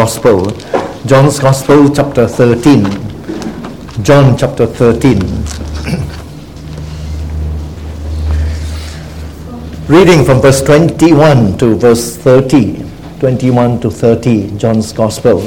Gospel. John's Gospel, chapter 13. John chapter 13. Reading from verse 21 to verse 30. 21 to 30, John's Gospel.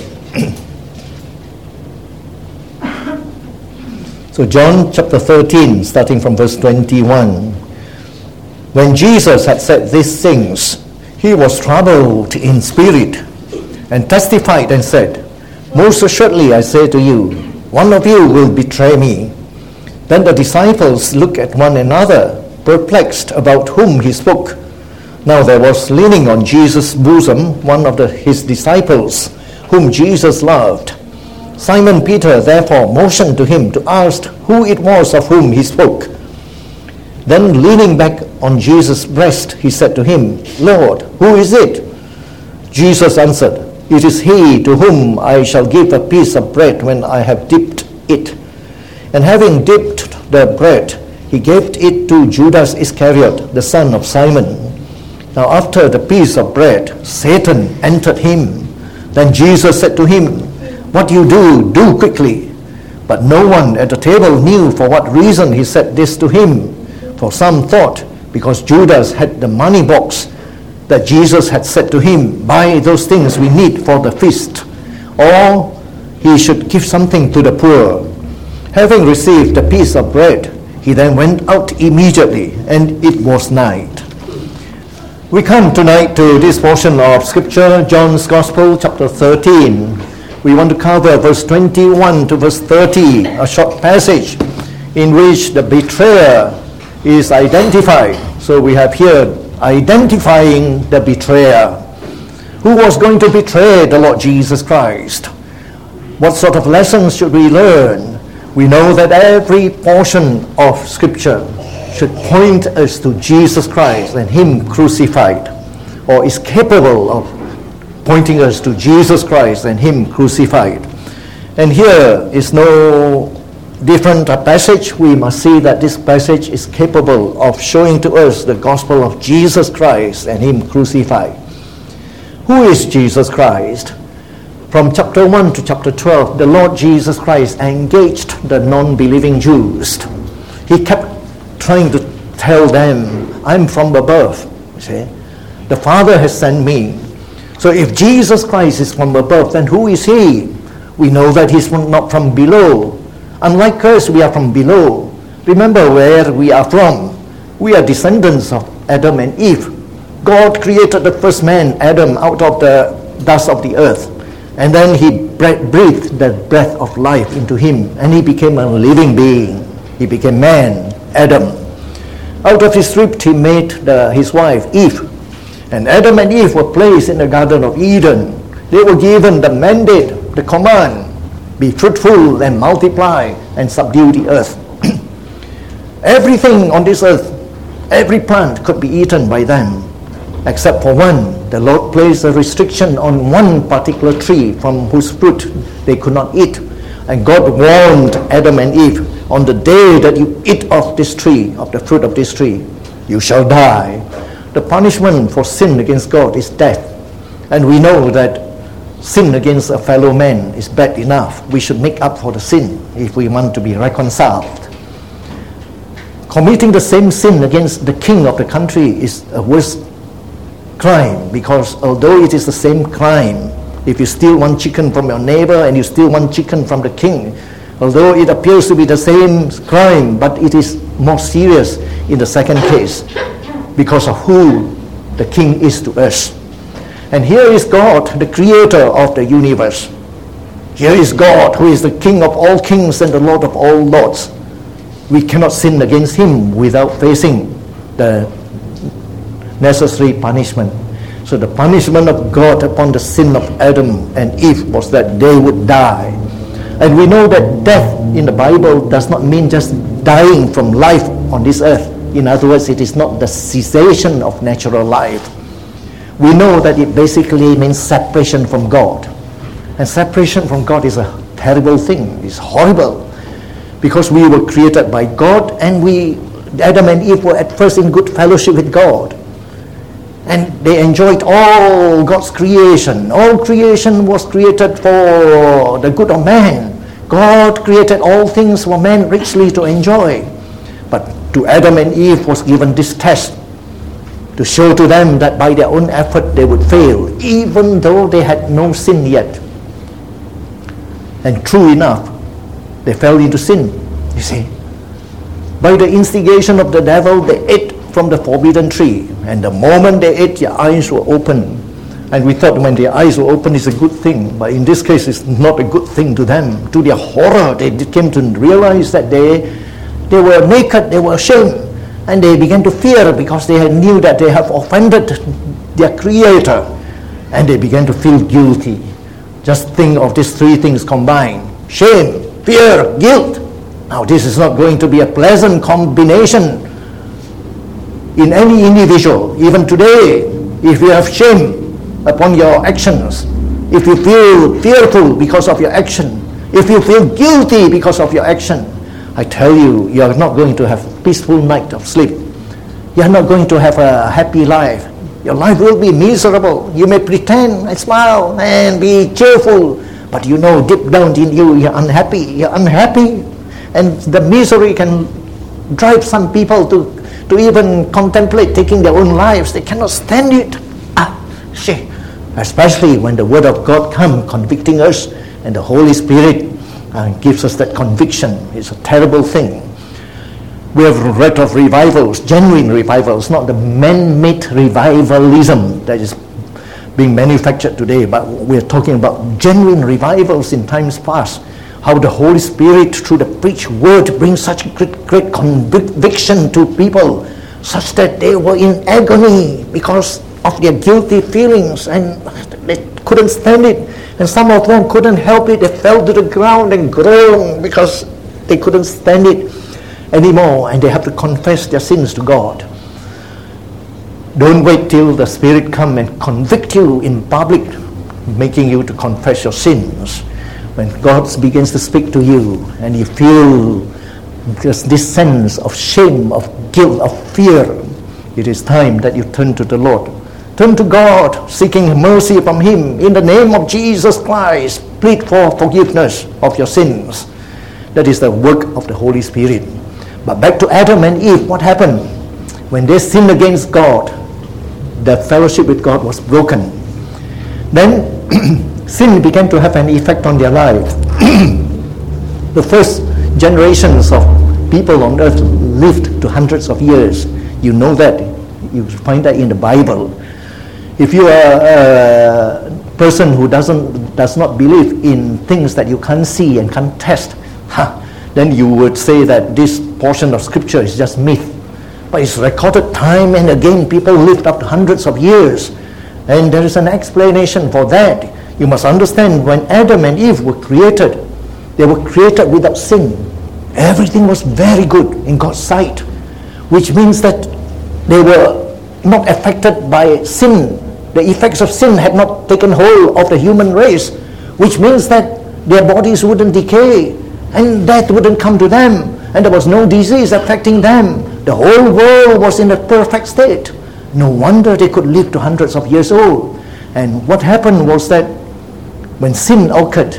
So John chapter 13, starting from verse 21. When Jesus had said these things, he was troubled in spirit, and testified and said, Most assuredly I say to you, one of you will betray me. Then the disciples looked at one another, perplexed about whom he spoke. Now there was leaning on Jesus' bosom one of his disciples, whom Jesus loved. Simon Peter therefore motioned to him to ask who it was of whom he spoke. Then leaning back on Jesus' breast, he said to him, Lord, who is it? Jesus answered, It is he to whom I shall give a piece of bread when I have dipped it. And having dipped the bread, he gave it to Judas Iscariot, the son of Simon. Now after the piece of bread, Satan entered him. Then Jesus said to him, What you do quickly. But no one at the table knew for what reason he said this to him. For some thought, because Judas had the money box, that Jesus had said to him, Buy those things we need for the feast, or he should give something to the poor. Having received the piece of bread, he then went out immediately, and it was night. We come tonight to this portion of Scripture, John's Gospel, chapter 13. We want to cover verse 21 to verse 30, a short passage in which the betrayer is identified. So we have here identifying the betrayer. Who was going to betray the Lord Jesus Christ? What sort of lessons should we learn? We know that every portion of Scripture should point us to Jesus Christ and Him crucified, or is capable of pointing us to Jesus Christ and Him crucified. And here is no different passage. We must see that this passage is capable of showing to us the gospel of Jesus Christ and Him crucified. Who is Jesus Christ? From chapter 1 to chapter 12, the Lord Jesus Christ engaged the non-believing Jews. He kept trying to tell them, I'm from above. You see? The Father has sent me. So if Jesus Christ is from above, then who is He? We know that He's not from below. Unlike us, we are from below. Remember where we are from. We are descendants of Adam and Eve. God created the first man, Adam, out of the dust of the earth. And then He breathed the breath of life into him, and he became a living being. He became man, Adam. Out of his rib He made his wife, Eve. And Adam and Eve were placed in the Garden of Eden. They were given the mandate, the command, be fruitful and multiply and subdue the earth. Everything on this earth, every plant could be eaten by them, except for one. The Lord placed a restriction on one particular tree from whose fruit they could not eat. And God warned Adam and Eve, on the day that you eat of this tree, of the fruit of this tree, you shall die. The punishment for sin against God is death. And we know that sin against a fellow man is bad enough. We should make up for the sin if we want to be reconciled. Committing the same sin against the king of the country is a worse crime, because although it is the same crime, if you steal one chicken from your neighbor and you steal one chicken from the king, although it appears to be the same crime, but it is more serious in the second case because of who the king is to us. And here is God, the creator of the universe. Here is God, who is the King of all kings and the Lord of all lords. We cannot sin against Him without facing the necessary punishment. So the punishment of God upon the sin of Adam and Eve was that they would die. And we know that death in the Bible does not mean just dying from life on this earth. In other words, it is not the cessation of natural life. We know that it basically means separation from God. And separation from God is a terrible thing. It's horrible. Because we were created by God, and Adam and Eve were at first in good fellowship with God. And they enjoyed all God's creation. All creation was created for the good of man. God created all things for man richly to enjoy. But to Adam and Eve was given this test to show to them that by their own effort they would fail, even though they had no sin yet. And true enough, they fell into sin, you see. By the instigation of the devil, they ate from the forbidden tree. And the moment they ate, their eyes were open. And we thought when their eyes were open, it's a good thing. But in this case, it's not a good thing to them. To their horror, they came to realize that they were naked, they were ashamed. And they began to fear because they knew that they have offended their Creator. And they began to feel guilty. Just think of these three things combined. Shame, fear, guilt. Now this is not going to be a pleasant combination in any individual. Even today, if you have shame upon your actions, if you feel fearful because of your action, if you feel guilty because of your action, I tell you, you are not going to have a peaceful night of sleep. You are not going to have a happy life. Your life will be miserable. You may pretend and smile and be cheerful, but you know deep down in you, you're unhappy. You're unhappy. And the misery can drive some people to even contemplate taking their own lives. They cannot stand it. Especially when the Word of God comes convicting us and the Holy Spirit gives us that conviction. It's a terrible thing. We have read of revivals, genuine revivals, not the man-made revivalism that is being manufactured today, but we're talking about genuine revivals in times past. How the Holy Spirit, through the preached word, brings such great conviction to people, such that they were in agony because of their guilty feelings, and they couldn't stand it. And some of them couldn't help it. They fell to the ground and groaned because they couldn't stand it anymore, and they have to confess their sins to God. Don't wait till the Spirit come and convict you in public, making you to confess your sins. When God begins to speak to you and you feel just this sense of shame, of guilt, of fear, it is time that you turn to the Lord. Turn to God, seeking mercy from Him. In the name of Jesus Christ, plead for forgiveness of your sins. That is the work of the Holy Spirit. But back to Adam and Eve, what happened? When they sinned against God, the fellowship with God was broken. Then sin began to have an effect on their life. The first generations of people on earth lived to hundreds of years. You know that. You find that in the Bible. If you are a person who does not believe in things that you can't see and can't test, then you would say that this portion of Scripture is just myth. But it's recorded time and again. People lived up to hundreds of years. And there is an explanation for that. You must understand, when Adam and Eve were created, they were created without sin. Everything was very good in God's sight, which means that they were not affected by sin. The effects of sin had not taken hold of the human race, which means that their bodies wouldn't decay and death wouldn't come to them, and there was no disease affecting them. The whole world was in a perfect state. No wonder they could live to hundreds of years old. And what happened was that when sin occurred,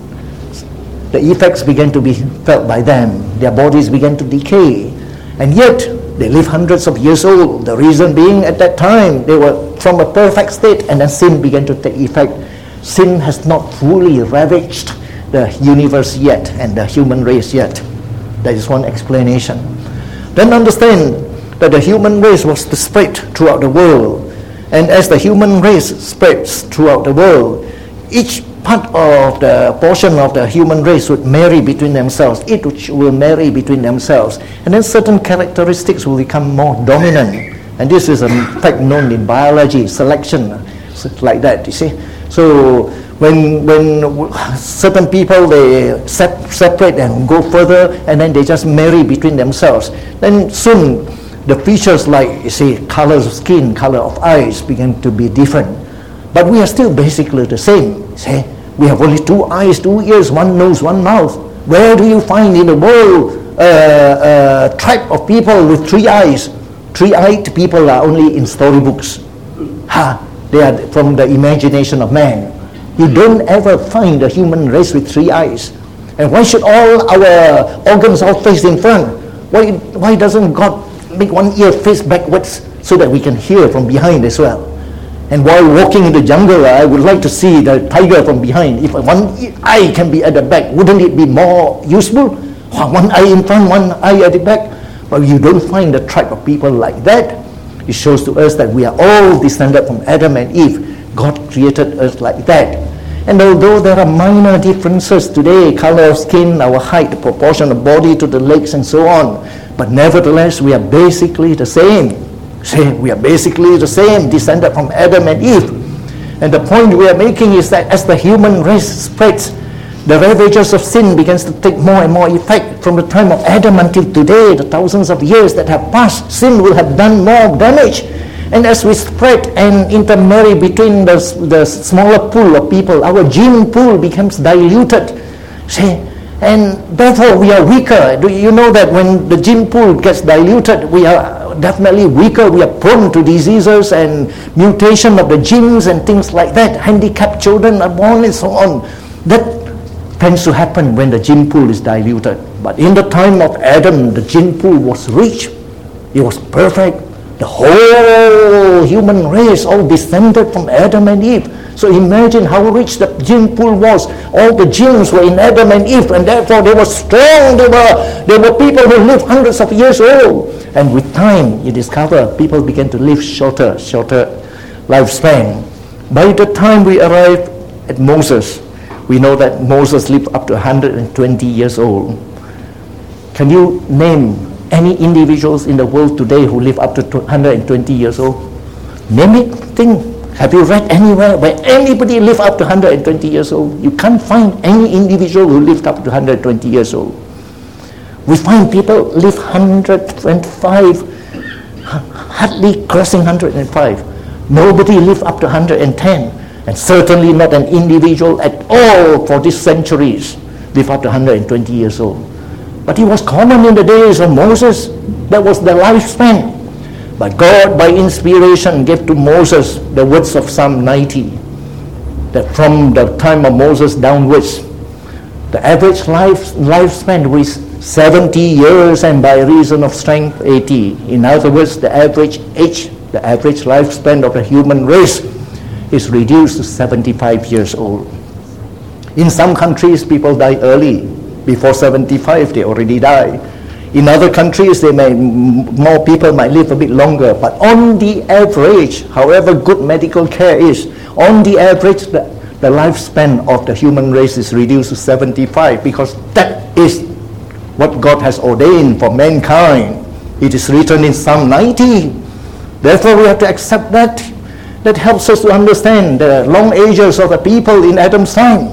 the effects began to be felt by them. Their bodies began to decay. And yet, they live hundreds of years old. The reason being, at that time, they were from a perfect state, and then sin began to take effect. Sin has not fully ravaged the universe yet, and the human race yet. That is one explanation. Then understand that the human race was to spread throughout the world. And as the human race spreads throughout the world, each part of the portion of the human race would marry between themselves. Each will marry between themselves. And then certain characteristics will become more dominant. And this is a fact known in biology, selection, like that, you see. So when certain people, they separate and go further, and then they just marry between themselves, then soon the features, like, you see, colors of skin, color of eyes begin to be different. But we are still basically the same. See, we have only 2 eyes, 2 ears, 1 nose, 1 mouth. Where do you find in the world a tribe of people with 3 eyes? 3-eyed people are only in storybooks. They are from the imagination of man. You don't ever find a human race with 3 eyes. And why should all our organs all face in front? Why doesn't God make one ear face backwards so that we can hear from behind as well? And while walking in the jungle, I would like to see the tiger from behind. If one eye can be at the back, wouldn't it be more useful? One eye in front, one eye at the back. But you don't find a tribe of people like that. It shows to us that we are all descended from Adam and Eve. God created us like that. And although there are minor differences today, color of skin, our height, the proportion of body to the legs and so on, but nevertheless we are basically the same. We are basically the same, descended from Adam and Eve. And the point we are making is that as the human race spreads, the ravages of sin begins to take more and more effect. From the time of Adam until today, the thousands of years that have passed, sin will have done more damage. And as we spread and intermarry between the smaller pool of people, our gene pool becomes diluted. And therefore we are weaker. Do you know that when the gene pool gets diluted, we are definitely weaker. We are prone to diseases and mutation of the genes and things like that. Handicapped children are born and so on. That tends to happen when the gene pool is diluted. But in the time of Adam, the gene pool was rich. It was perfect. The whole human race all descended from Adam and Eve. So imagine how rich the gene pool was. All the genes were in Adam and Eve, and therefore they were strong. They were people who lived hundreds of years old. And with time, you discover people began to live shorter lifespan. By the time we arrive at Moses, we know that Moses lived up to 120 years old. Can you name any individuals in the world today who live up to 120 years old? Name it, think. Have you read anywhere where anybody lived up to 120 years old? You can't find any individual who lived up to 120 years old. We find people live 105, hardly crossing 105. Nobody lived up to 110. And certainly not an individual at all for these centuries live up to 120 years old. But it was common in the days of Moses. That was the lifespan. But God, by inspiration, gave to Moses the words of Psalm 90, that from the time of Moses downwards, the average lifespan was 70 years, and by reason of strength, 80. In other words, the average age, the average lifespan of the human race is reduced to 75 years old. In some countries, people die early. Before 75, they already die. In other countries, more people might live a bit longer. But on the average, however good medical care is, on the average, the lifespan of the human race is reduced to 75, because that is what God has ordained for mankind. It is written in Psalm 90. Therefore, we have to accept that. That helps us to understand the long ages of the people in Adam's time.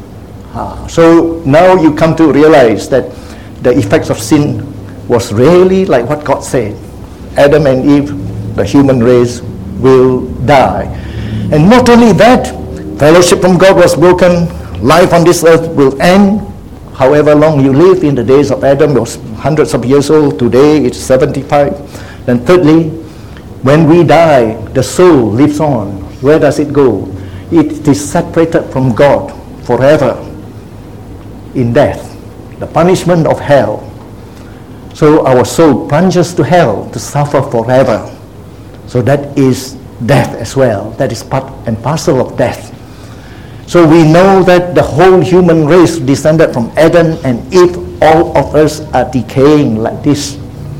So now you come to realize that the effects of sin was really like what God said. Adam and Eve, the human race, will die. And not only that, fellowship from God was broken. Life on this earth will end. However long you live, in the days of Adam, it was hundreds of years old. Today it's 75. And thirdly, when we die, the soul lives on. Where does it go? It is separated from God forever in death, the punishment of hell. So our soul plunges to hell to suffer forever. So that is death as well. That is part and parcel of death. So we know that the whole human race descended from Adam and Eve. All of us are decaying like this.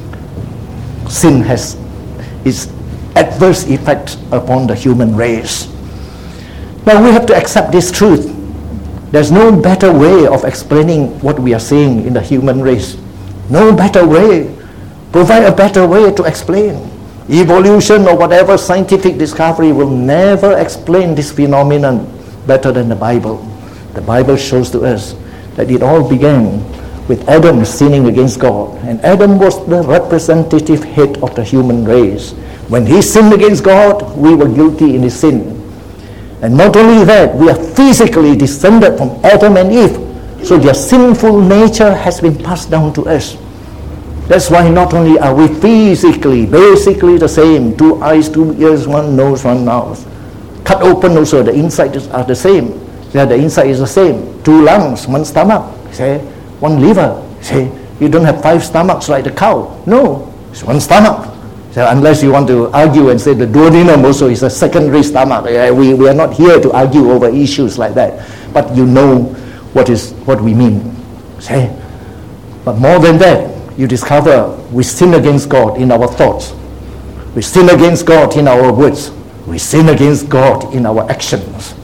Sin has its adverse effects upon the human race. Now we have to accept this truth. There's no better way of explaining what we are seeing in the human race. No better way. Provide a better way to explain. Evolution or whatever scientific discovery will never explain this phenomenon better than the Bible. The Bible shows to us that it all began with Adam sinning against God. And Adam was the representative head of the human race. When he sinned against God, we were guilty in his sin. And not only that, we are physically descended from Adam and Eve. So their sinful nature has been passed down to us. That's why not only are we physically, basically the same, 2 eyes, 2 ears, 1 nose, 1 mouth. Cut open also, the inside are the same. Yeah, the inside is the same. 2 lungs, 1 stomach, say, 1 liver. Say, you don't have 5 stomachs like the cow. No, it's 1 stomach. So unless you want to argue and say the duodenum also is a secondary stomach. We are not here to argue over issues like that. But you know what we mean. Say, but more than that, you discover we sin against God in our thoughts. We sin against God in our words. We sin against God in our actions.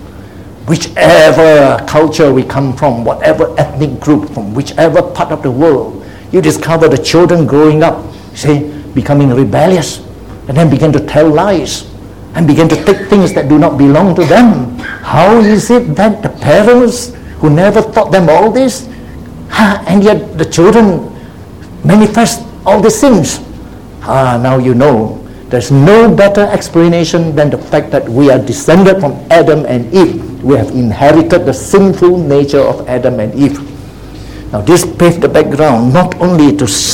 Whichever culture we come from, whatever ethnic group, from whichever part of the world, you discover the children growing up, say, becoming rebellious, and then begin to tell lies, and begin to take things that do not belong to them. How is it that the parents who never taught them all this, and yet the children manifest all these sins? Now you know. There's no better explanation than the fact that we are descended from Adam and Eve. We have inherited the sinful nature of Adam and Eve. Now this paved the background not only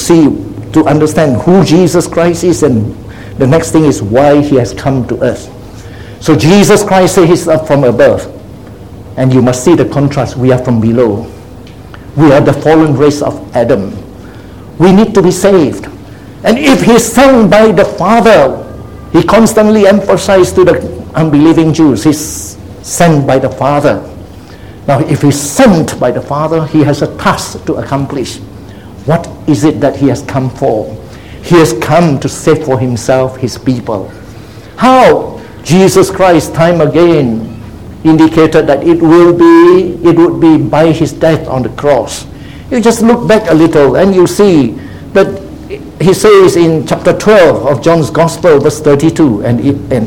to understand who Jesus Christ is, and the next thing is why he has come to earth. So Jesus Christ says he's up from above. And you must see the contrast. We are from below. We are the fallen race of Adam. We need to be saved. And if he's sent by the Father, he constantly emphasized to the unbelieving Jews, he's sent by the Father. Now, if he's sent by the Father, he has a task to accomplish. What is it that he has come for? He has come to save for himself his people. How? Jesus Christ, time again, indicated that it would be by his death on the cross. You just look back a little and you see that he says in chapter 12 of John's Gospel, verse 32, if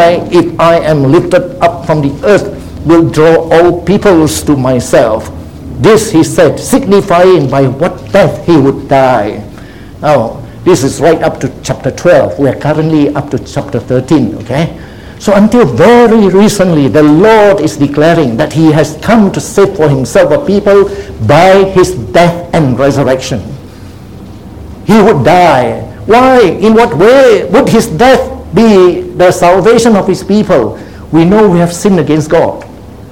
I am lifted up from the earth, will draw all peoples to myself. This he said, signifying by what death he would die. Now, this is right up to chapter 12. We are currently up to chapter 13, okay? So until very recently, the Lord is declaring that he has come to save for himself a people by his death and resurrection. He would die. Why? In what way would his death be the salvation of his people? We know we have sinned against God.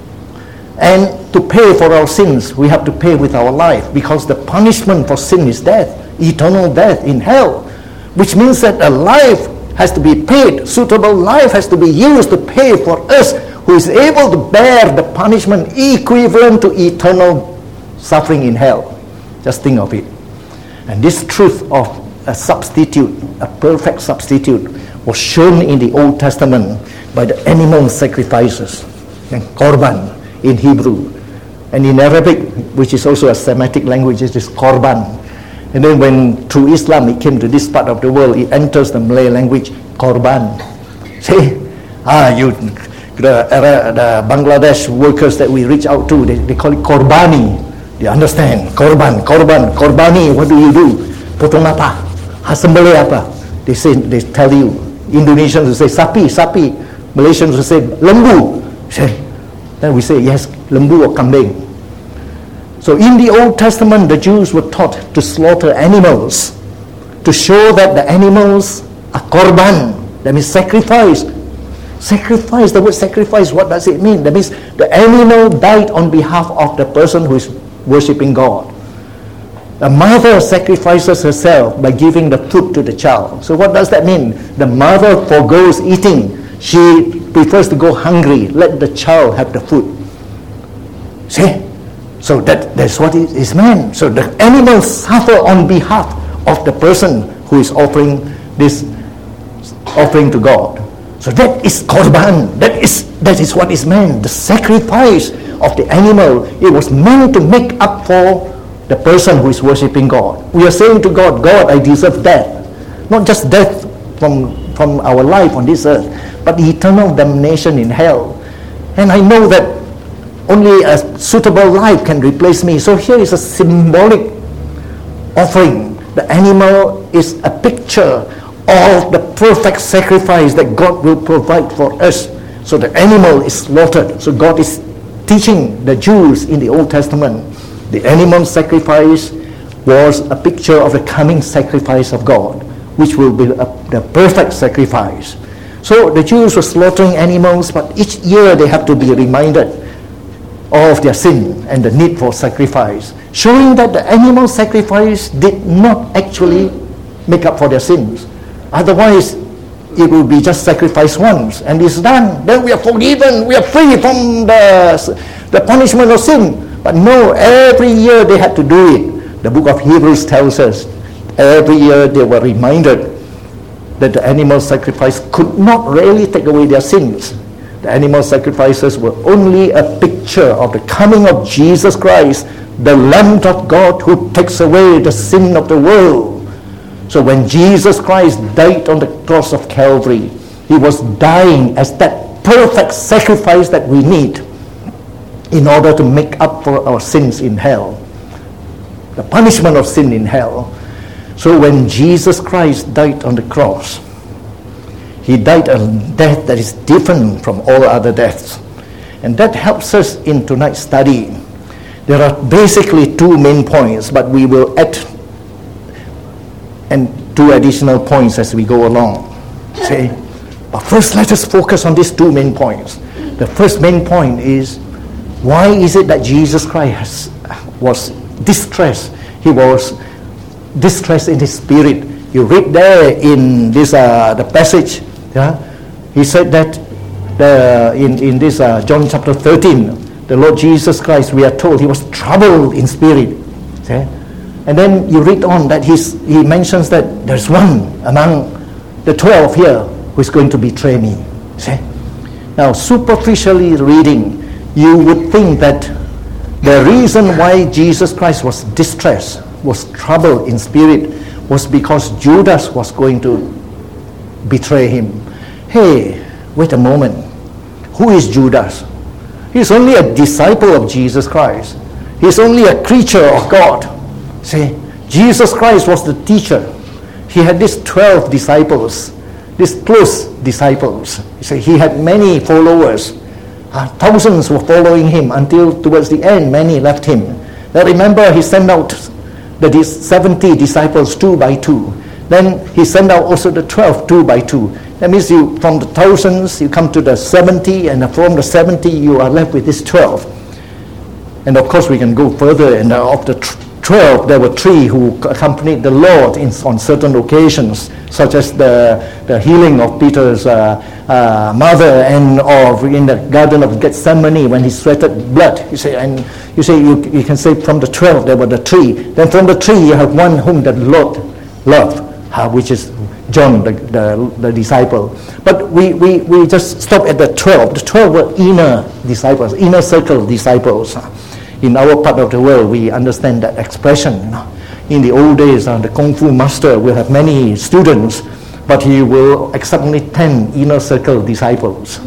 And to pay for our sins, we have to pay with our life, because the punishment for sin is death, eternal death in hell, which means that a life has to be paid, suitable life has to be used to pay for us who is able to bear the punishment equivalent to eternal suffering in hell. Just think of it. And this truth of a substitute, a perfect substitute, was shown in the Old Testament by the animal sacrifices, and korban in Hebrew. And in Arabic, which is also a Semitic language, it is korban. And then when through Islam it came to this part of the world, it enters the Malay language, korban. See, the Bangladesh workers that we reach out to, they call it korbani. You understand? Korbani, what do you do? Potong apa? Sembelih apa? They tell you. Indonesians will say sapi. Malaysians will say lembu. Then we say, yes, lembu or kambing. So in the Old Testament, the Jews were taught to slaughter animals, to show that the animals are korban, that means sacrifice. Sacrifice, the word sacrifice, what does it mean? That means the animal died on behalf of the person who is worshipping God. A mother sacrifices herself by giving the food to the child. So what does that mean? The mother forgoes eating. She prefers to go hungry. Let the child have the food. See? So that's what it is meant. So the animals suffer on behalf of the person who is offering this offering to God. So that is korban. That is what is meant. The sacrifice of the animal. It was meant to make up for the person who is worshipping God. We are saying to God, God, I deserve death. Not just death from our life on this earth, but eternal damnation in hell. And I know that only a suitable life can replace me. So here is a symbolic offering. The animal is a picture of the perfect sacrifice that God will provide for us. So the animal is slaughtered. So God is teaching the Jews in the Old Testament, the animal sacrifice was a picture of the coming sacrifice of God, which will be the perfect sacrifice. So the Jews were slaughtering animals, but each year they have to be reminded of their sin and the need for sacrifice, showing that the animal sacrifice did not actually make up for their sins. Otherwise, it will be just sacrificed once and it's done. Then we are forgiven, we are free from the punishment of sin. But no, every year they had to do it. The book of Hebrews tells us every year they were reminded that the animal sacrifice could not really take away their sins. The animal sacrifices were only a picture of the coming of Jesus Christ, the Lamb of God who takes away the sin of the world. So when Jesus Christ died on the cross of Calvary, he was dying as that perfect sacrifice that we need in order to make up for our sins in hell, the punishment of sin in hell. So when Jesus Christ died on the cross, he died a death that is different from all other deaths. And that helps us in tonight's study. There are basically two main points, but we will add and two additional points as we go along. See? But first let us focus on these two main points. The first main point is, why is it that Jesus Christ was distressed? He was distressed in his spirit. You read there in this the passage, he said that in this John chapter 13, the Lord Jesus Christ, we are told, he was troubled in spirit. See? And then you read on that he mentions that there's one among the 12 here who is going to betray me. See? Now, superficially reading, you would think that the reason why Jesus Christ was distressed, was troubled in spirit, was because Judas was going to betray him. Hey, wait a moment. Who is Judas? He's only a disciple of Jesus Christ. He's only a creature of God. See, Jesus Christ was the teacher. He had these 12 disciples, these close disciples. He had many followers. Thousands were following him until towards the end, many left him. Now remember, he sent out the 70 disciples 2 by 2. Then he sent out also the 12 2 by 2. That means from the thousands, you come to the 70, and from the 70, you are left with this 12. And of course, we can go further, and of the 12, there were 3 who accompanied the Lord on certain occasions, such as the healing of Peter's mother, and of in the Garden of Gethsemane when he sweated blood. You can say from the 12 there were the 3. Then from the 3 you have one whom the Lord loved, which is John, the disciple. But we just stop at the 12. The 12 were inner disciples, inner circle disciples. In our part of the world, we understand that expression. In the old days, the Kung Fu master will have many students, but he will accept only 10 inner circle disciples.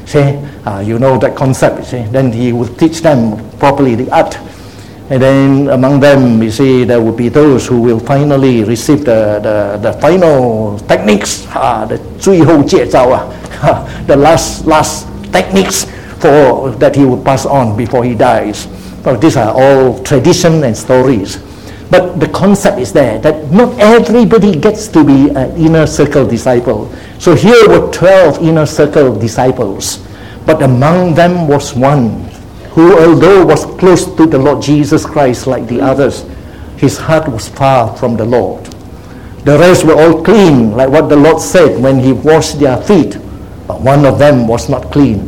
You know that concept. Then he will teach them properly the art. And then among them, there will be those who will finally receive the final techniques, the 最后戒招, the last techniques that he will pass on before he dies. Well, these are all tradition and stories. But the concept is there, that not everybody gets to be an inner circle disciple. So here were 12 inner circle disciples. But among them was one who, although was close to the Lord Jesus Christ like the others, his heart was far from the Lord. The rest were all clean, like what the Lord said when he washed their feet. But one of them was not clean.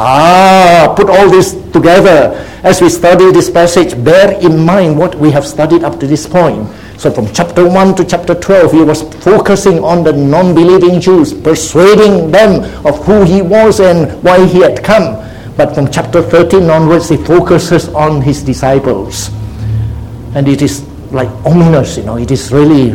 Put all this together. As we study this passage, bear in mind what we have studied up to this point. So from chapter 1 to chapter 12, he was focusing on the non-believing Jews, persuading them of who he was and why he had come. But from chapter 13 onwards, he focuses on his disciples. And it is like ominous, it is really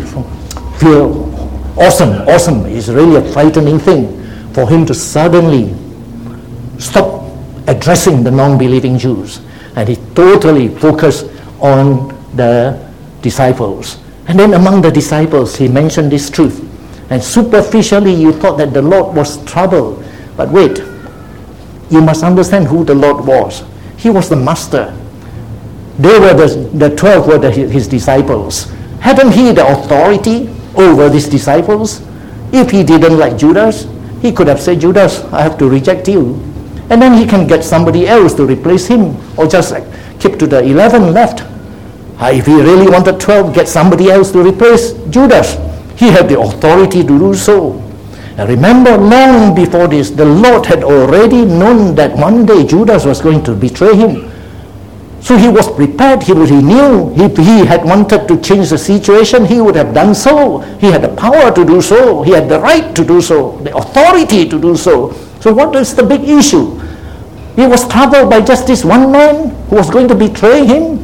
awesome. It's really a frightening thing for him to suddenly stop addressing the non-believing Jews, and he totally focused on the disciples. And then among the disciples, he mentioned this truth. And superficially, you thought that the Lord was troubled. But wait, you must understand who the Lord was. He was the master. They were the 12 were his disciples. Hadn't he the authority over these disciples? If he didn't like Judas, he could have said, Judas, I have to reject you. And then he can get somebody else to replace him, or just keep to the 11 left. If he really wanted 12, get somebody else to replace Judas. He had the authority to do so. Now remember, long before this, the Lord had already known that one day Judas was going to betray him. So he was prepared. He knew if he had wanted to change the situation, he would have done so. He had the power to do so. He had the right to do so, the authority to do so. So what is the big issue? He was troubled by just this one man who was going to betray him?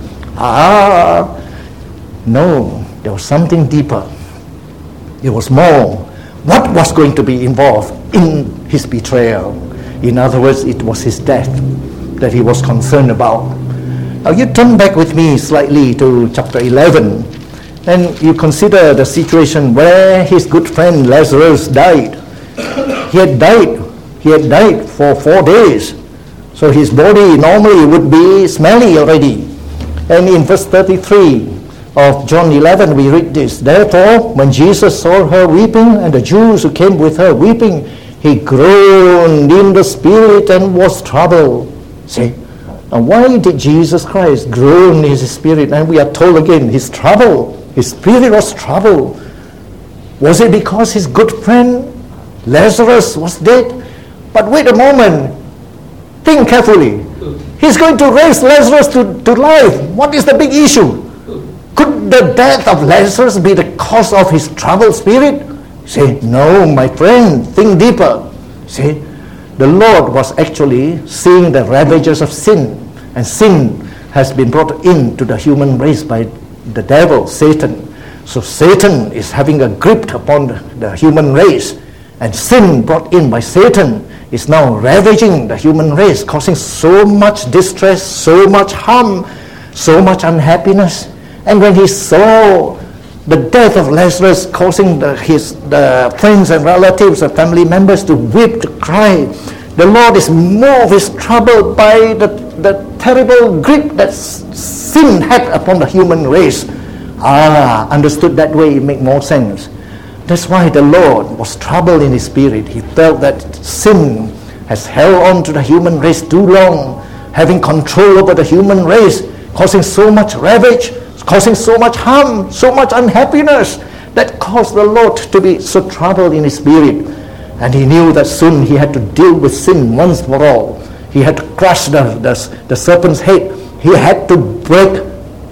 No, there was something deeper. There was more. What was going to be involved in his betrayal? In other words, it was his death that he was concerned about. Now you turn back with me slightly to chapter 11, and you consider the situation where his good friend Lazarus died. He had died for 4 days. So his body normally would be smelly already. And in verse 33 of John 11, we read this. Therefore, when Jesus saw her weeping, and the Jews who came with her weeping, he groaned in the spirit and was troubled. See? And why did Jesus Christ groan in his spirit? And we are told again, his trouble, his spirit was troubled. Was it because his good friend Lazarus was dead? But wait a moment. Think carefully. He's going to raise Lazarus to life. What is the big issue? Could the death of Lazarus be the cause of his troubled spirit? Say, no, my friend, think deeper. See, the Lord was actually seeing the ravages of sin. And sin has been brought into the human race by the devil, Satan. So Satan is having a grip upon the human race. And sin brought in by Satan is now ravaging the human race, causing so much distress, so much harm, so much unhappiness. And when he saw the death of Lazarus causing the friends and relatives and family members to weep, to cry, the Lord is moved, is troubled by the terrible grip that sin had upon the human race. Understood that way, it makes more sense. That's why the Lord was troubled in his spirit. He felt that sin has held on to the human race too long, having control over the human race, causing so much ravage, causing so much harm, so much unhappiness, that caused the Lord to be so troubled in his spirit. And he knew that soon he had to deal with sin once for all. He had to crush the serpent's head. He had to break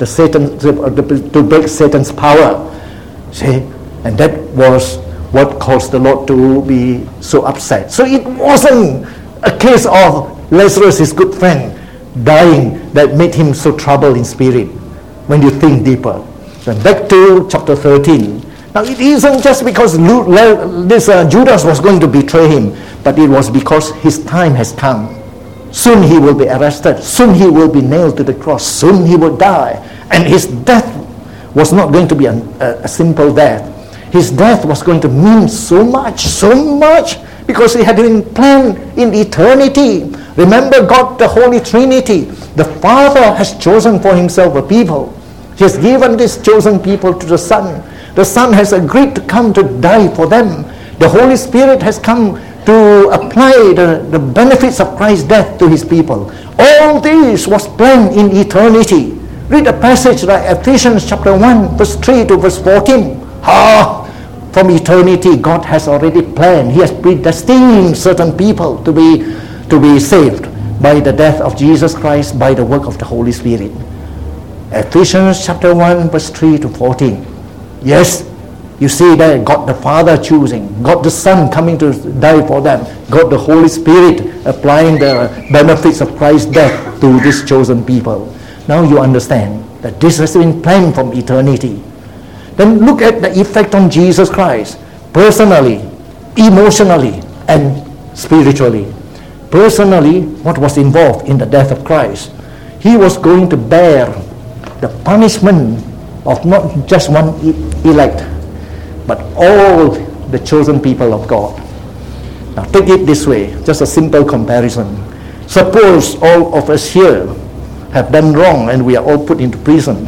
Satan's power. See? And that was what caused the Lord to be so upset. So it wasn't a case of Lazarus, his good friend, dying that made him so troubled in spirit. When you think deeper. Then back to chapter 13. Now it isn't just because Judas was going to betray him, but it was because his time has come. Soon he will be arrested. Soon he will be nailed to the cross. Soon he will die. And his death was not going to be a simple death. His death was going to mean so much, because it had been planned in eternity. Remember, God, the Holy Trinity, the Father has chosen for himself a people. He has given this chosen people to the Son. The Son has agreed to come to die for them. The Holy Spirit has come to apply the benefits of Christ's death to his people. All this was planned in eternity. Read a passage like Ephesians chapter 1, verse 3 to verse 14. From eternity, God has already planned. He has predestined certain people to be saved by the death of Jesus Christ, by the work of the Holy Spirit. Ephesians chapter 1, verse 3 to 14. Yes, you see there, God the Father choosing, God the Son coming to die for them, God the Holy Spirit applying the benefits of Christ's death to these chosen people. Now you understand that this has been planned from eternity. Then look at the effect on Jesus Christ, personally, emotionally, and spiritually. Personally, what was involved in the death of Christ? He was going to bear the punishment of not just one elect, but all the chosen people of God. Now take it this way, just a simple comparison. Suppose all of us here have done wrong and we are all put into prison.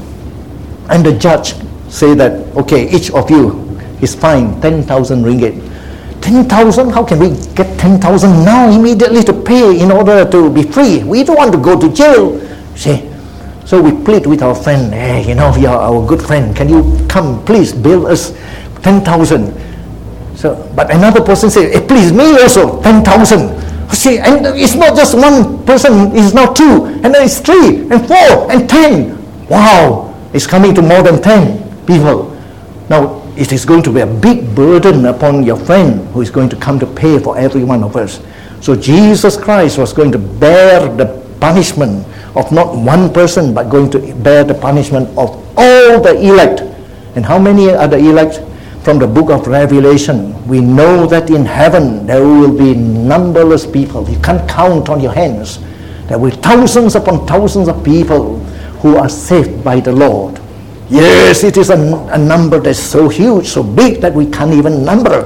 And the judge say that, okay, each of you is fined 10,000 ringgit. 10,000? How can we get 10,000 now immediately to pay in order to be free? We don't want to go to jail. See? So we plead with our friend, hey, you are our good friend. Can you come, please, bail us 10,000? So, but another person said, hey, please, me also, 10,000. See, and it's not just one person, it's now two, and then it's 3, and 4, and 10. Wow, it's coming to more than 10 people. Now, it is going to be a big burden upon your friend who is going to come to pay for every one of us. So Jesus Christ was going to bear the punishment of not one person, but going to bear the punishment of all the elect. And how many are the elect? From the book of Revelation, we know that in heaven there will be numberless people. You can't count on your hands. There will be thousands upon thousands of people who are saved by the Lord. Yes, it is a number that's so huge, so big that we can't even number.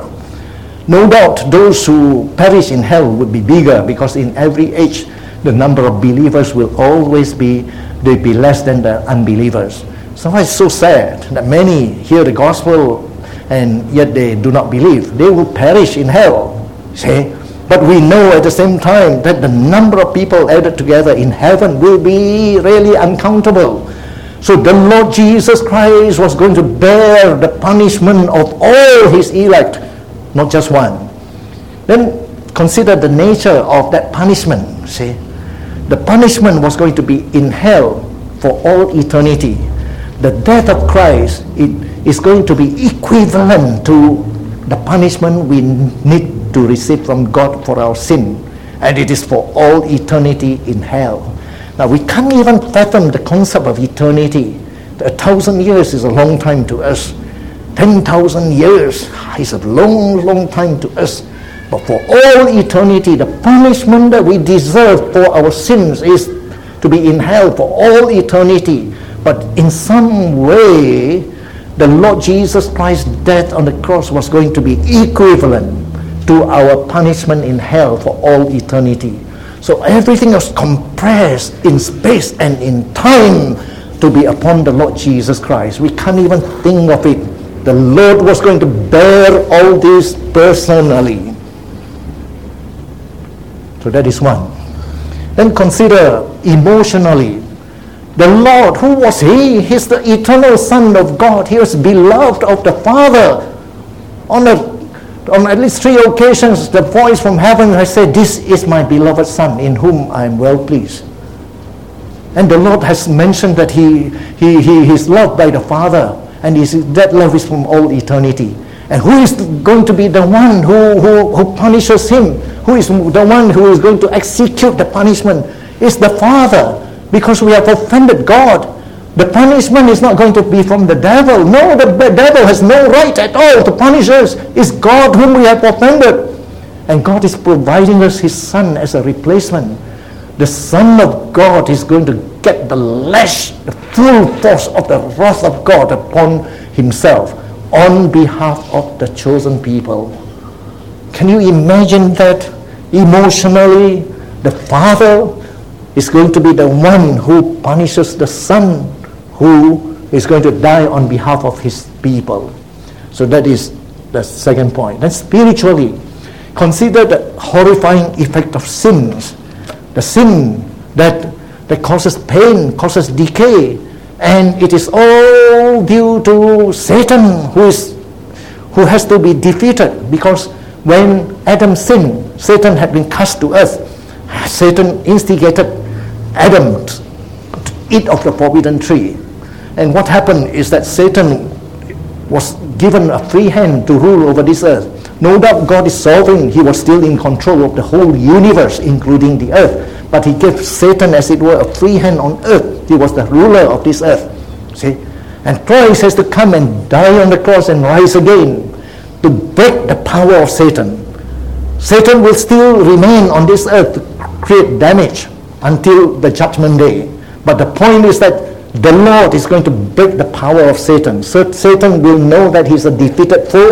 No doubt those who perish in hell would be bigger, because in every age the number of believers will always be less than the unbelievers. So it's so sad that many hear the gospel and yet they do not believe. They will perish in hell. See? But we know at the same time that the number of people added together in heaven will be really uncountable. So the Lord Jesus Christ was going to bear the punishment of all his elect, not just one. Then consider the nature of that punishment. See? The punishment was going to be in hell for all eternity. The death of Christ is going to be equivalent to the punishment we need to receive from God for our sin. And it is for all eternity in hell. Now we can't even fathom the concept of eternity. 1,000 years is a long time to us. 10,000 years is a long, long time to us. But for all eternity, the punishment that we deserve for our sins is to be in hell for all eternity. But in some way, the Lord Jesus Christ's death on the cross was going to be equivalent to our punishment in hell for all eternity. So everything was compressed in space and in time to be upon the Lord Jesus Christ. We can't even think of it. The Lord was going to bear all this personally. So that is one. Then consider emotionally. The Lord, who was He? He's the eternal Son of God. He was beloved of the Father. On at least 3 occasions, the voice from heaven has said, "This is my beloved Son, in whom I am well pleased." And the Lord has mentioned that He is loved by the Father, and that love is from all eternity. And who is going to be the one who punishes Him? Who is the one who is going to execute the punishment? It's the Father. Because we have offended God. The punishment is not going to be from the devil. No, the devil has no right at all to punish us. It's God whom we have offended. And God is providing us His Son as a replacement. The Son of God is going to get the full force of the wrath of God upon Himself on behalf of the chosen people. Can you imagine that? Emotionally, the Father is going to be the one who punishes the Son who is going to die on behalf of His people. So that is the second point. Then spiritually, consider the horrifying effect of sins. The sin that causes pain, causes decay, and it is all due to Satan, who has to be defeated, because when Adam sinned, Satan had been cast to earth. Satan instigated Adam to eat of the forbidden tree. And what happened is that Satan was given a free hand to rule over this earth. No doubt God is sovereign. He was still in control of the whole universe, including the earth. But He gave Satan, as it were, a free hand on earth. He was the ruler of this earth. See? And Christ has to come and die on the cross and rise again to break the power of Satan. Satan will still remain on this earth to create damage until the judgment day. But the point is that the Lord is going to break the power of Satan. So Satan will know that he's a defeated foe,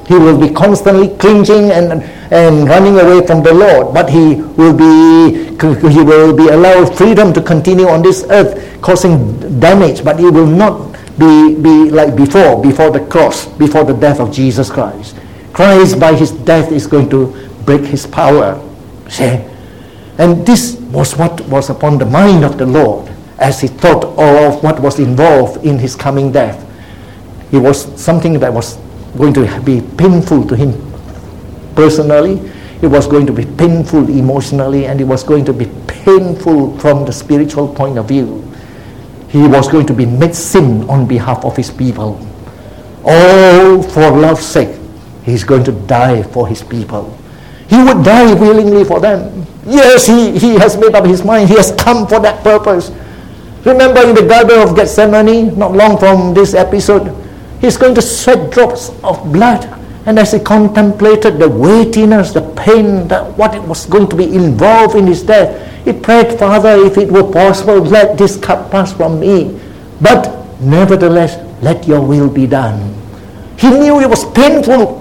He will be constantly clinging and running away from the Lord, but he will be allowed freedom to continue on this earth, causing damage, but he will not be like before the cross, before the death of Jesus Christ. Christ, by his death, is going to break his power. See? And this was what was upon the mind of the Lord as he thought of what was involved in his coming death. It was something that was going to be painful to him personally. It was going to be painful emotionally, and it was going to be painful from the spiritual point of view. He was going to be made sin on behalf of his people. All for love's sake. He's going to die for his people. He would die willingly for them. Yes, he has made up his mind. He has come for that purpose. Remember in the Garden of Gethsemane, not long from this episode, he's going to sweat drops of blood. And as he contemplated the weightiness, the pain, what it was going to be involved in his death, he prayed, Father, if it were possible, let this cup pass from me. But nevertheless, let your will be done. He knew it was painful.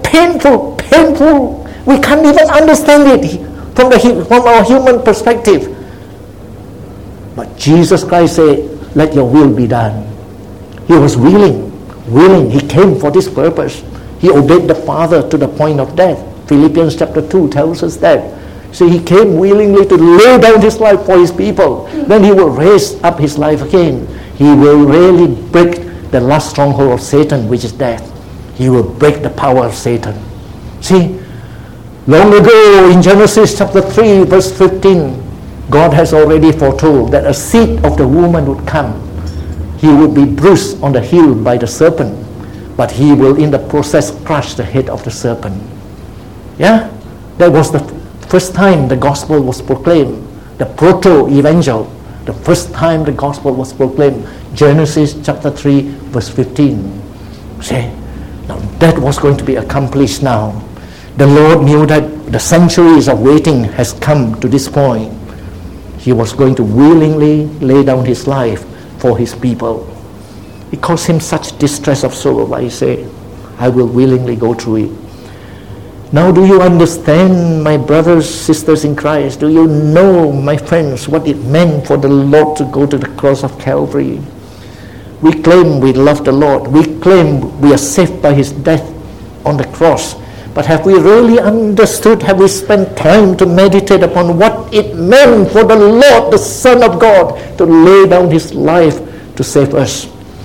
We can't even understand it from our human perspective. But Jesus Christ said, let your will be done. He was willing. He came for this purpose. He obeyed the Father to the point of death. Philippians chapter 2 tells us that. So he came willingly to lay down his life for his people. Then he will raise up his life again. He will really break the last stronghold of Satan, which is death. He will break the power of Satan. See, long ago in Genesis chapter 3 verse 15, God has already foretold that a seed of the woman would come. He would be bruised on the heel by the serpent, but he will in the process crush the head of the serpent. Yeah? That was the first time the gospel was proclaimed. The proto-evangel. The first time the gospel was proclaimed. Genesis chapter 3 verse 15. See? Now that was going to be accomplished now. The Lord knew that the centuries of waiting has come to this point. He was going to willingly lay down his life for his people. It caused him such distress of soul. I say, I will willingly go through it. Now do you understand, my brothers, sisters in Christ? Do you know, my friends, what it meant for the Lord to go to the cross of Calvary? We claim we love the Lord. We claim we are saved by his death on the cross. But have we really understood, have we spent time to meditate upon what it meant for the Lord, the Son of God, to lay down his life to save us?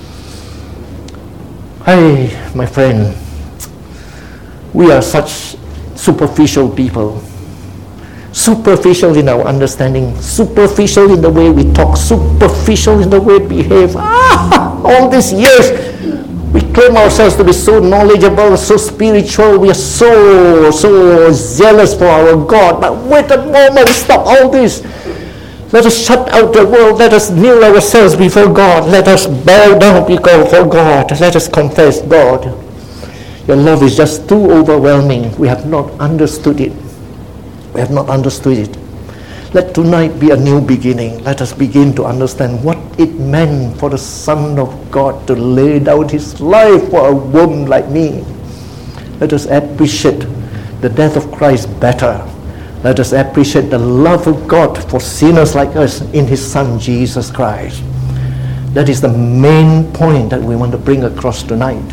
Hey, my friend, we are such superficial people. Superficial in our understanding, superficial in the way we talk, superficial in the way we behave. All these years, we claim ourselves to be so knowledgeable, so spiritual. We are so zealous for our God. But wait a moment, stop all this. Let us shut out the world. Let us kneel ourselves before God. Let us bow down before God. Let us confess, God, your love is just too overwhelming. We have not understood it. We have not understood it. Let tonight be a new beginning. Let us begin to understand what it meant for the Son of God to lay down his life for a woman like me. Let us appreciate the death of Christ better. Let us appreciate the love of God for sinners like us in his Son Jesus Christ. That is the main point that we want to bring across tonight.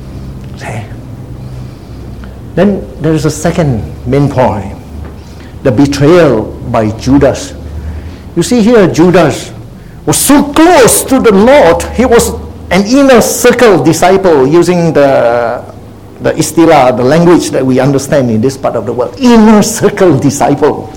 Then there is a second main point. The betrayal by Judas. You see here, Judas was so close to the Lord. He was an inner circle disciple, using the istilah, the language that we understand in this part of the world. Inner circle disciple.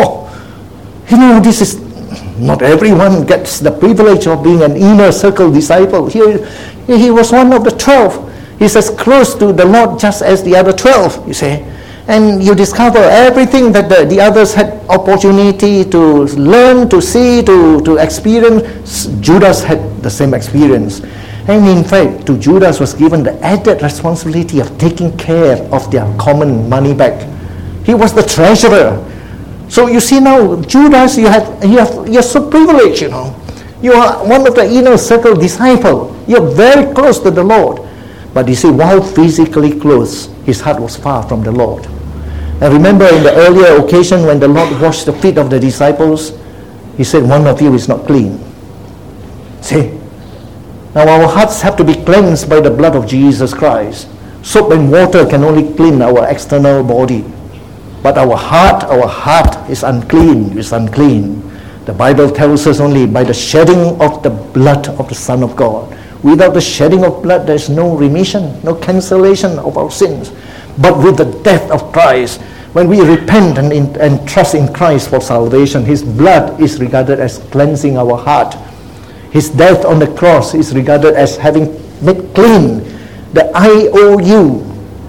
This is not everyone gets the privilege of being an inner circle disciple. Here he was one of the 12. He's as close to the Lord just as the other 12, you see. And you discover everything that the others had opportunity to learn, to see, to experience. Judas had the same experience. And in fact, to Judas was given the added responsibility of taking care of their common money bag. He was the treasurer. So you see now, Judas, you're so privileged, You are one of the inner circle disciple. You're very close to the Lord. But you see, while physically clothed, his heart was far from the Lord. And remember in the earlier occasion when the Lord washed the feet of the disciples, he said, one of you is not clean. See? Now our hearts have to be cleansed by the blood of Jesus Christ. Soap and water can only clean our external body. But our heart is unclean, The Bible tells us only by the shedding of the blood of the Son of God. Without the shedding of blood, there is no remission, no cancellation of our sins. But with the death of Christ, when we repent and trust in Christ for salvation, his blood is regarded as cleansing our heart. His death on the cross is regarded as having made clean the IOU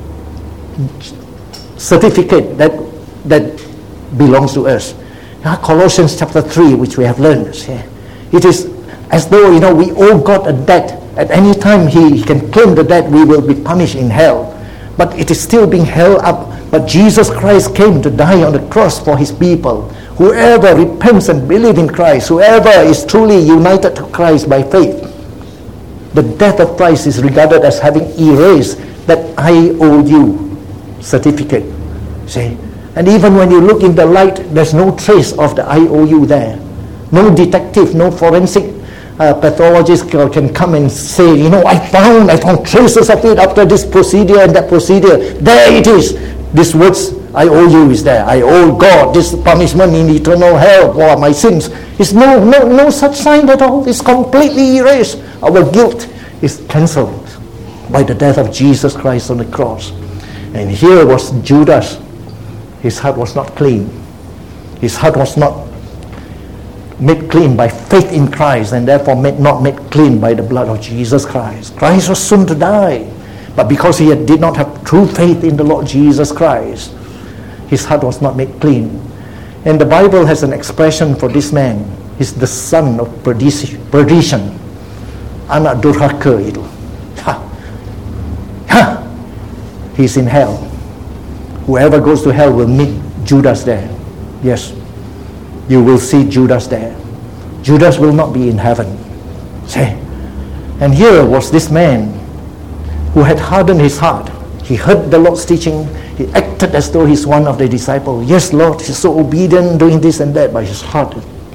certificate that belongs to us. Colossians chapter 3, which we have learned. It is as though, we owe God a debt. At any time he can claim the debt, we will be punished in hell. But it is still being held up. But Jesus Christ came to die on the cross for his people. Whoever repents and believes in Christ, whoever is truly united to Christ by faith, the death of Christ is regarded as having erased that IOU certificate. See? And even when you look in the light, there's no trace of the IOU there. No detective, no forensic pathologist can come and say, I found traces of it after this procedure and that procedure. There it is. These words, I owe you, is there. I owe God this punishment in eternal hell for my sins. It's no such sign at all. It's completely erased. Our guilt is cancelled by the death of Jesus Christ on the cross. And here was Judas. His heart was not clean. His heart was not made clean by faith in Christ, and therefore not made clean by the blood of Jesus Christ. Christ was soon to die. But because he did not have true faith in the Lord Jesus Christ, his heart was not made clean. And the Bible has an expression for this man. He's the son of perdition. Anak durhaka itu. He's in hell. Whoever goes to hell will meet Judas there. Yes, you will see Judas there. Judas will not be in heaven. See? And here was this man who had hardened his heart. He heard the Lord's teaching. He acted as though he's one of the disciples. Yes, Lord, he's so obedient, doing this and that, but his heart,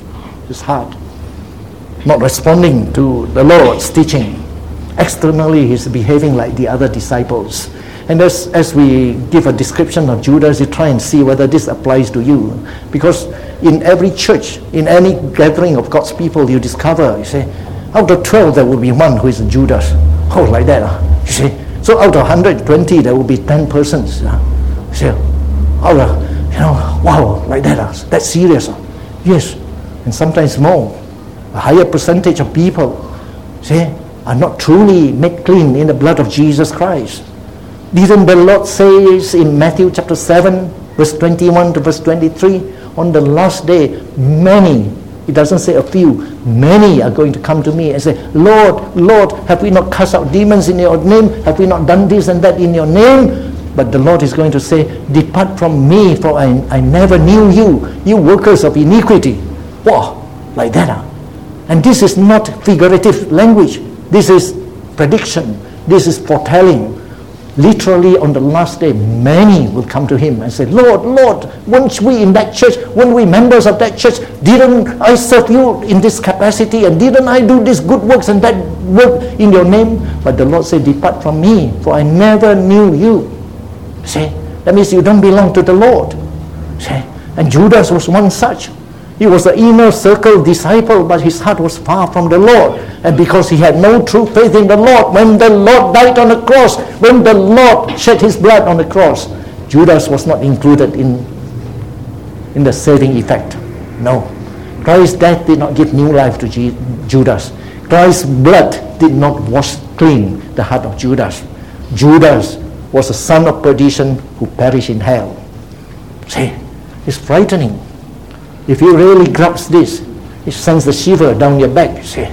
not responding to the Lord's teaching. Externally, he's behaving like the other disciples. And as we give a description of Judas, you try and see whether this applies to you. Because in every church, in any gathering of God's people, you discover, you say, out of 12, there will be one who is a Judas. Oh, like that. You see? So out of 120, there will be 10 persons. You say, wow, like that. That's serious. Yes. And sometimes more. A higher percentage of people, see, are not truly made clean in the blood of Jesus Christ. Didn't the Lord say in Matthew chapter 7, verse 21 to verse 23, on the last day, many, it doesn't say a few, many are going to come to me and say, Lord, Lord, have we not cast out demons in your name? Have we not done this and that in your name? But the Lord is going to say, depart from me, for I never knew you, you workers of iniquity. Wow, like that. And this is not figurative language. This is prediction. This is foretelling. Literally on the last day, many will come to him and say, Lord, Lord, weren't we in that church? Weren't we members of that church? Didn't I serve you in this capacity? And didn't I do these good works and that work in your name? But the Lord said, depart from me, for I never knew you. See, that means you don't belong to the Lord. See, and Judas was one such. He was the inner circle disciple, but his heart was far from the Lord. And because he had no true faith in the Lord, when the Lord died on the cross, when the Lord shed his blood on the cross, Judas was not included in the saving effect. No. Christ's death did not give new life to Judas. Christ's blood did not wash clean the heart of Judas. Judas was a son of perdition who perished in hell. See, it's frightening. If you really grasp this, it sends the shiver down your back. See,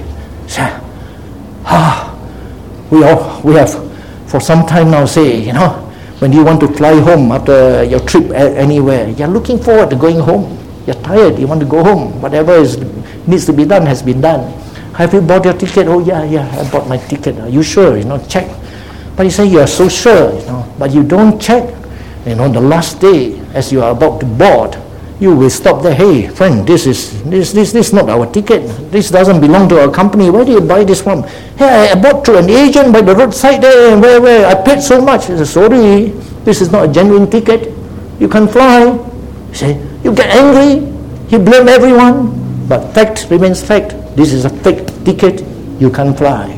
we have for some time now say, when you want to fly home after your trip anywhere, you're looking forward to going home. You're tired, you want to go home. Whatever needs to be done has been done. Have you bought your ticket? Oh yeah, I bought my ticket. Are you sure? Check. But he said, you are so sure, but you don't check. And on the last day, as you are about to board, you will stop there. Hey, friend, this is not our ticket. This doesn't belong to our company. Where do you buy this from? Hey, I bought through an agent by the roadside there. Where? I paid so much. He said, sorry, this is not a genuine ticket. You can't fly. You say, you get angry. You blame everyone. But fact remains fact. This is a fake ticket. You can't fly.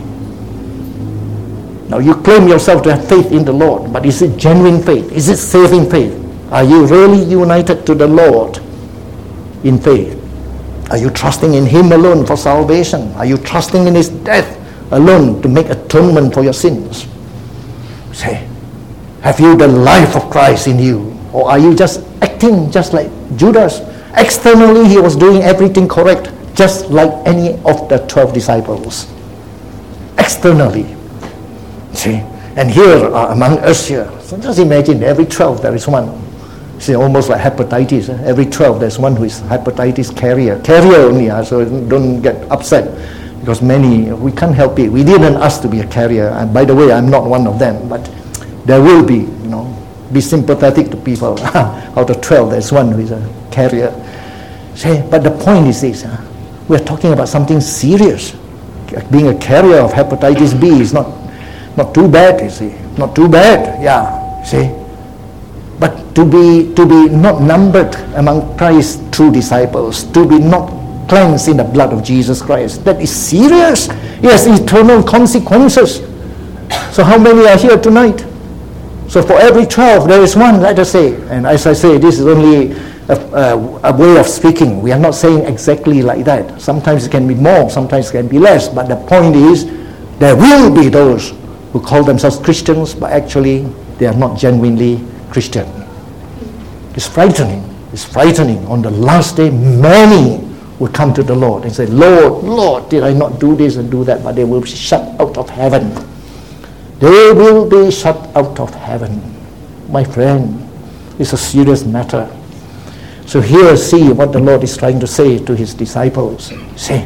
Now you claim yourself to have faith in the Lord, but is it genuine faith? Is it saving faith? Are you really united to the Lord in faith? Are you trusting in Him alone for salvation? Are you trusting in His death alone to make atonement for your sins? Say, have you the life of Christ in you? Or are you just acting just like Judas? Externally, he was doing everything correct, just like any of the 12 disciples. Externally. See, and here among us here, so just imagine every 12 there is one. See, almost like hepatitis. Every 12 there's one who is hepatitis carrier. Carrier only, so don't get upset. Because many, we can't help it. We didn't ask to be a carrier. And by the way, I'm not one of them. But there will be, be sympathetic to people. Out of 12, there's one who is a carrier. See, but the point is this. We're talking about something serious. Being a carrier of hepatitis B is not too bad, you see. Not too bad, yeah, see. But to be not numbered among Christ's true disciples, to be not cleansed in the blood of Jesus Christ, that is serious. It has eternal consequences. So how many are here tonight? So for every 12, there is one, let us say. And as I say, this is only a way of speaking. We are not saying exactly like that. Sometimes it can be more, sometimes it can be less. But the point is, there will be those who call themselves Christians, but actually they are not genuinely Christian. It's frightening. It's frightening. On the last day, many will come to the Lord and say, Lord, Lord, did I not do this and do that? But they will be shut out of heaven. They will be shut out of heaven. My friend, it's a serious matter. So here, see what the Lord is trying to say to His disciples. See.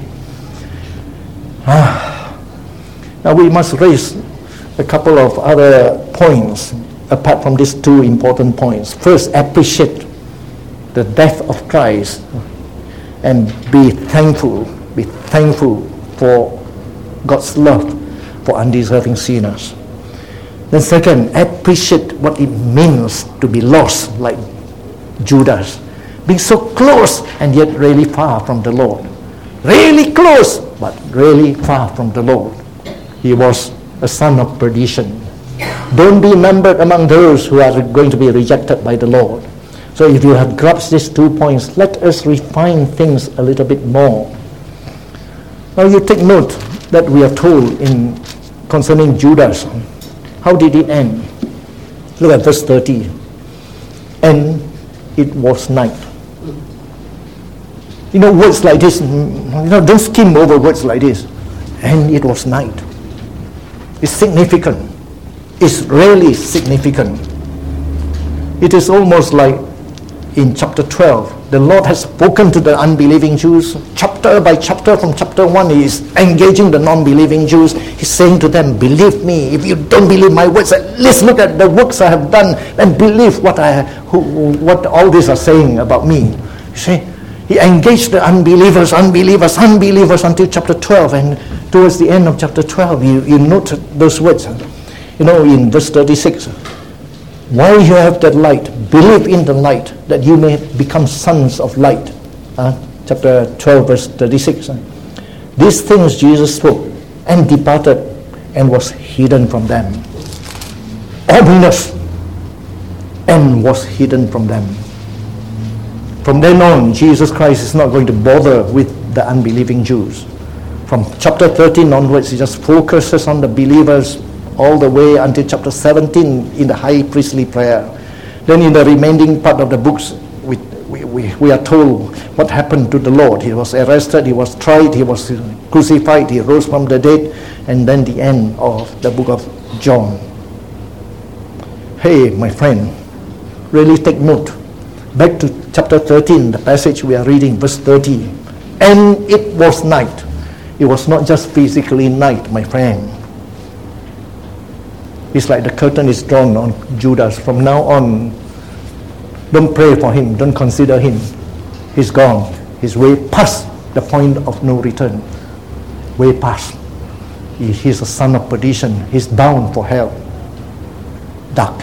Now we must raise a couple of other points apart from these two important points. First, appreciate the death of Christ and be thankful for God's love for undeserving sinners. Then second, appreciate what it means to be lost like Judas, being so close and yet really far from the Lord. Really close, but really far from the Lord. He was a son of perdition. Don't be numbered among those who are going to be rejected by the Lord. So if you have grasped these 2 points, let us refine things a little bit more. Now you take note that we are told in concerning Judas. How did it end? Look at verse 30. And it was night. Words like this, don't skim over words like this. And it was night. It's significant. It's really significant. It is almost like in chapter 12, the Lord has spoken to the unbelieving Jews. Chapter by chapter, from chapter 1, He is engaging the non-believing Jews. He's saying to them, believe me. If you don't believe my words, at least look at the works I have done and believe what all these are saying about me. You see, He engaged the unbelievers until chapter 12. And towards the end of chapter 12, you note those words. In verse 36, while you have that light, believe in the light, that you may become sons of light. Chapter 12, verse 36. These things Jesus spoke and departed and was hidden from them. Ominous, and was hidden from them. From then on, Jesus Christ is not going to bother with the unbelieving Jews. From chapter 13 onwards, He just focuses on the believers all the way until chapter 17 in the high priestly prayer. Then in the remaining part of the books, we are told what happened to the Lord. He was arrested, He was tried, He was crucified, He rose from the dead, and then the end of the book of John. Hey, my friend, really take note. Back to chapter 13, the passage we are reading, verse 30. And it was night. It was not just physically night, my friend. It's like the curtain is drawn on Judas. From now on, don't pray for him, don't consider him. He's gone. He's way past the point of no return. Way past. He's a son of perdition. He's bound for hell. Dark.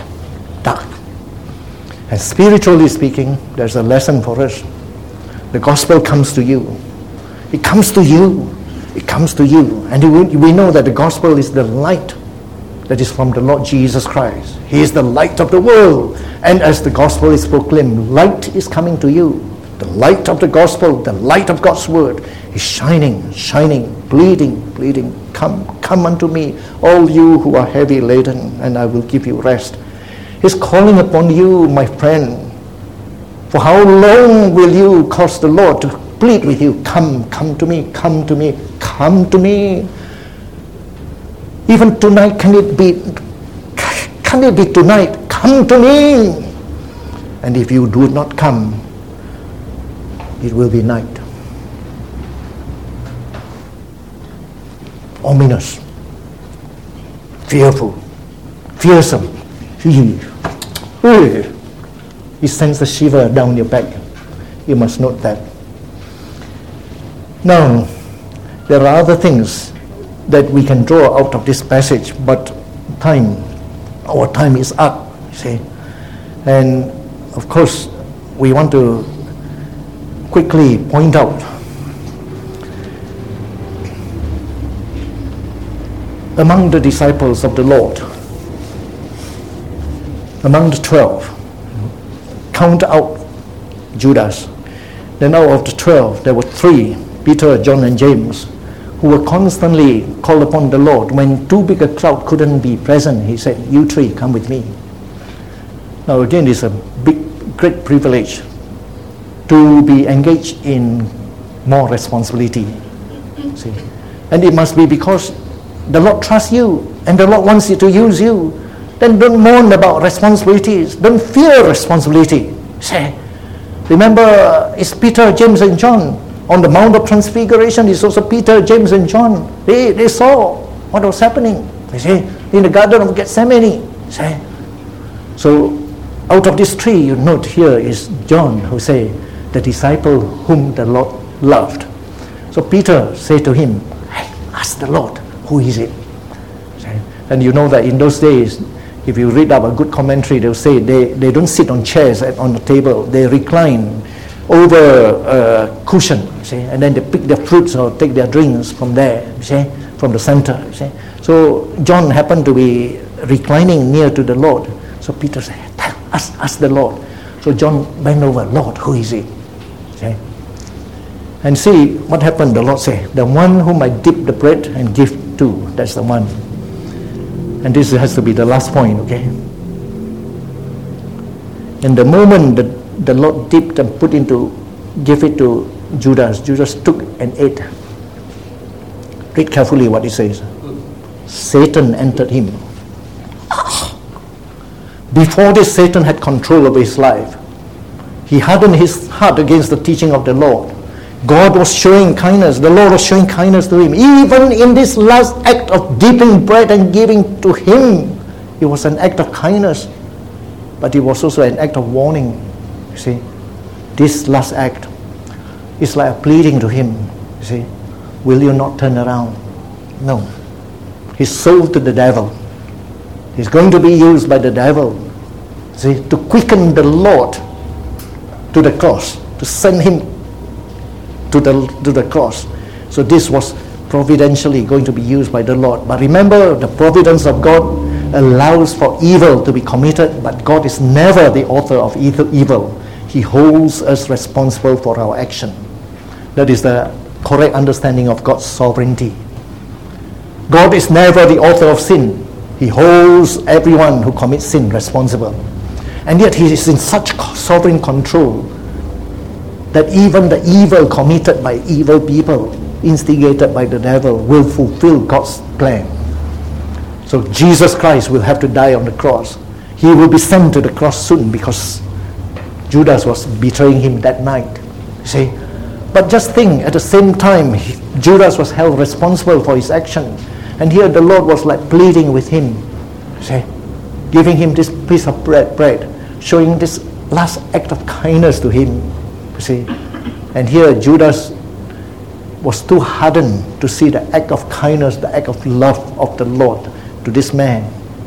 And spiritually speaking, there's a lesson for us. The gospel comes to you. It comes to you. It comes to you. And we know that the gospel is the light that is from the Lord Jesus Christ. He is the light of the world. And as the gospel is proclaimed, light is coming to you. The light of the gospel, the light of God's word is shining, bleeding. Come unto me, all you who are heavy laden, and I will give you rest. He's calling upon you, my friend. For how long will you cause the Lord to plead with you? Come to me. Even tonight, can it be tonight? Come to me. And if you do not come, it will be night. Ominous, fearful, fearsome. It sends a shiver down your back. You must note that. Now, there are other things that we can draw out of this passage, but our time is up, you see. And of course, we want to quickly point out among the disciples of the Lord, among the 12, count out Judas. Then out of the 12, there were 3, Peter, John, and James, who were constantly called upon the Lord. When too big a crowd couldn't be present, he said, you 3, come with me. Now again, it's a great privilege to be engaged in more responsibility. See? And it must be because the Lord trusts you and the Lord wants you to use you. Then don't mourn about responsibilities. Don't fear responsibility. Say, remember, it's Peter, James, and John. On the Mount of Transfiguration, it's also Peter, James, and John. They saw what was happening. They say, in the Garden of Gethsemane. Say, so out of these 3, you note here is John who say, the disciple whom the Lord loved. So Peter said to him, hey, ask the Lord, who is it? Say, and you know that in those days, if you read up a good commentary, they'll say they don't sit on chairs on the table. They recline over a cushion, see? And then they pick their fruits or take their drinks from there, see? From the center. See? So John happened to be reclining near to the Lord. So Peter said, ask the Lord. So John bent over, Lord, who is it? See? And see what happened. The Lord said, the one whom I dip the bread and give to, that's the one. And this has to be the last point, okay? And the moment that the Lord dipped and gave it to Judas, Judas took and ate. Read carefully what it says. Satan entered him. Before this, Satan had control over his life. He hardened his heart against the teaching of the Lord. God was showing kindness. The Lord was showing kindness to him. Even in this last act of dipping bread and giving to him, it was an act of kindness. But it was also an act of warning. You see, this last act is like a pleading to him. You see, will you not turn around? No. He's sold to the devil. He's going to be used by the devil, see, to quicken the Lord to the cross, to send him to the cross. So this was providentially going to be used by the Lord. But remember, the providence of God allows for evil to be committed, but God is never the author of evil. He holds us responsible for our action. That is the correct understanding of God's sovereignty. God is never the author of sin. He holds everyone who commits sin responsible. And yet He is in such sovereign control that even the evil committed by evil people, instigated by the devil, will fulfill God's plan. So Jesus Christ will have to die on the cross. He will be sent to the cross soon because Judas was betraying him that night. See? But just think, at the same time, Judas was held responsible for his action. And here the Lord was like pleading with him. See, giving him this piece of bread, showing this last act of kindness to him. You see, and here Judas was too hardened to see the act of kindness, the act of love of the Lord to this man.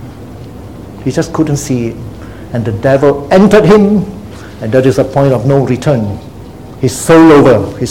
He just couldn't see it. And the devil entered him, and that is a point of no return. He sold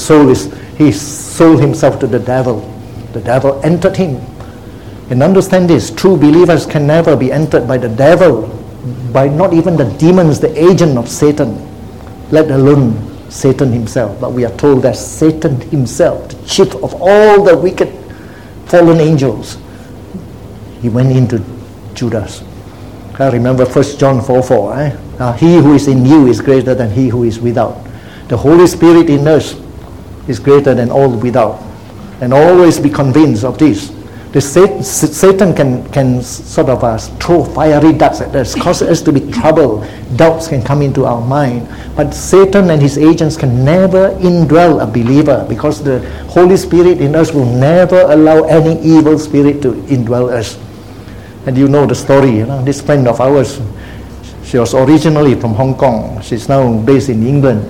himself to the devil. The devil entered him. And understand this, true believers can never be entered by the devil, by not even the demons, the agent of Satan, let alone Satan himself. But we are told that Satan himself, the chief of all the wicked fallen angels, he went into Judas. I remember 1 John 4:4. He who is in you is greater than he who is without. The Holy Spirit in us is greater than all without. And always be convinced of this. The Satan can sort of throw fiery darts at us, cause us to be troubled. Doubts can come into our mind. But Satan and his agents can never indwell a believer, because the Holy Spirit in us will never allow any evil spirit to indwell us. And you know the story, this friend of ours, she was originally from Hong Kong. She's now based in England.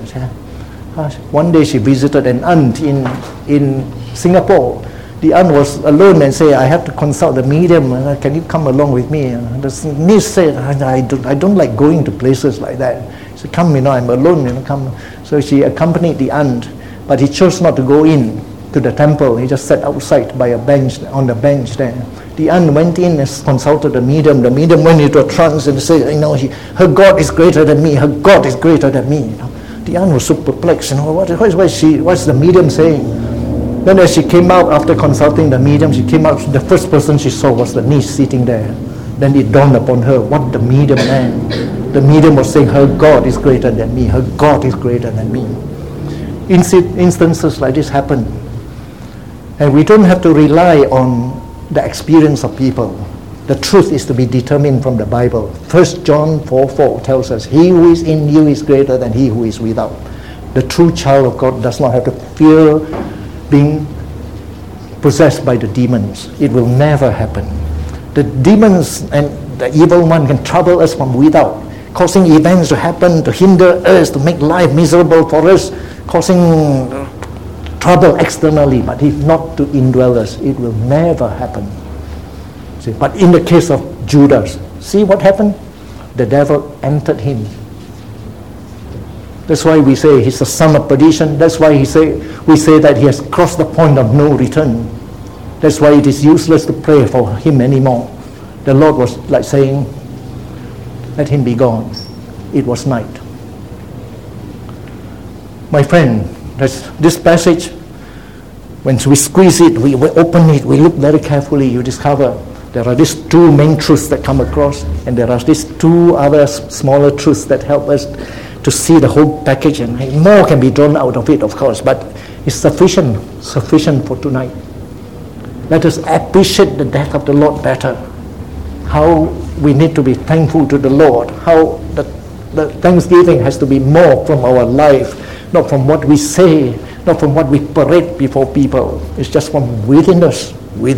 One day she visited an aunt in Singapore. The aunt was alone and said, I have to consult the medium. Can you come along with me? The niece said, I don't like going to places like that. She said, come, I'm alone, come. So she accompanied the aunt, but he chose not to go in to the temple. He just sat outside by a bench, on the bench there. The aunt went in and consulted the medium. The medium went into a trance and said, her God is greater than me. Her God is greater than me. The aunt was so perplexed. What's the medium saying? Then as she came out after consulting the medium, she came out, the first person she saw was the niece sitting there. Then it dawned upon her what the medium meant. The medium was saying, her God is greater than me. Her God is greater than me. Instances like this happen. And we don't have to rely on the experience of people. The truth is to be determined from the Bible. 1 John 4:4 tells us, he who is in you is greater than he who is without. The true child of God does not have to fear being possessed by the demons. It will never happen. The demons and the evil one can trouble us from without, causing events to happen to hinder us, to make life miserable for us, causing trouble externally, but if not to indwell us, it will never happen. See, but in the case of Judas, see what happened? The devil entered him. That's why we say he's the son of perdition. That's why we say that he has crossed the point of no return. That's why it is useless to pray for him anymore. The Lord was like saying, let him be gone. It was night. My friend, this passage, when we squeeze it, we open it, we look very carefully, you discover there are these two main truths that come across, and there are these two other smaller truths that help us to see the whole package, and more can be drawn out of it, of course, but it's sufficient for tonight. Let us appreciate the death of the Lord better. How we need to be thankful to the Lord. How the thanksgiving has to be more from our life, not from what we say, not from what we parade before people. It's just from within us.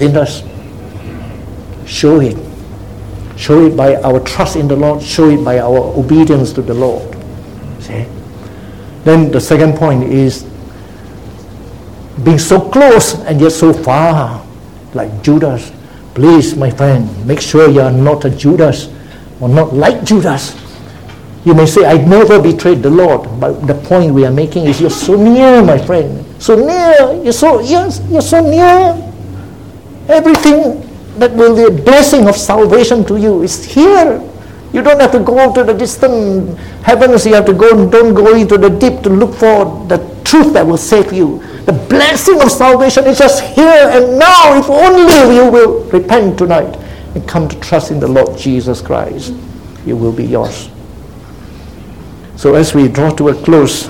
Show it by our trust in the Lord. Show it by our obedience to the Lord. See? Then the second point is being so close and yet so far, like Judas. Please, my friend, make sure you are not a Judas, or not like Judas. You may say, I never betrayed the Lord, but the point we are making is you're so near, my friend. So near. You're so near. Everything that will be a blessing of salvation to you is here. You don't have to go to the distant heavens. You have to don't go into the deep to look for the truth that will save you. The blessing of salvation is just here and now. If only you will repent tonight and come to trust in the Lord Jesus Christ, it will be yours. So as we draw to a close,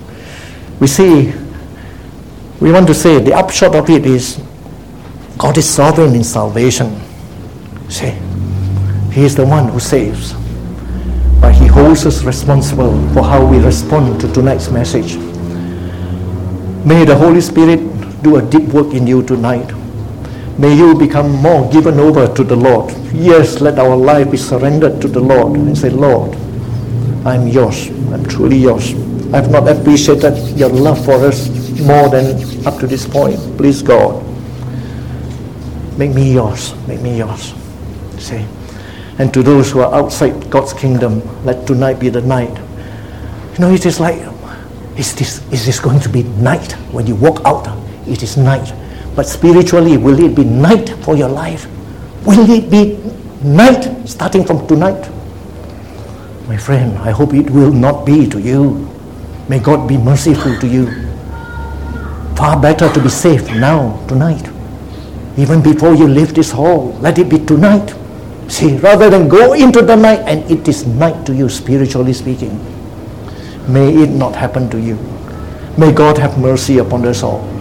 we want to say the upshot of it is God is sovereign in salvation. See, He is the one who saves, but He holds us responsible for how we respond to tonight's message. May the Holy Spirit do a deep work in you tonight. May you become more given over to the Lord. Yes, let our life be surrendered to the Lord and say, Lord, I'm yours. I'm truly yours. I've not appreciated your love for us more than up to this point. Please, God, make me yours. Make me yours. Say. And to those who are outside God's kingdom, let tonight be the night. You know, it is like, is this going to be night when you walk out? It is night. But spiritually, will it be night for your life? Will it be night starting from tonight? My friend, I hope it will not be to you. May God be merciful to you. Far better to be saved now, tonight. Even before you leave this hall, let it be tonight. See, rather than go into the night and it is night to you, spiritually speaking. May it not happen to you. May God have mercy upon us all.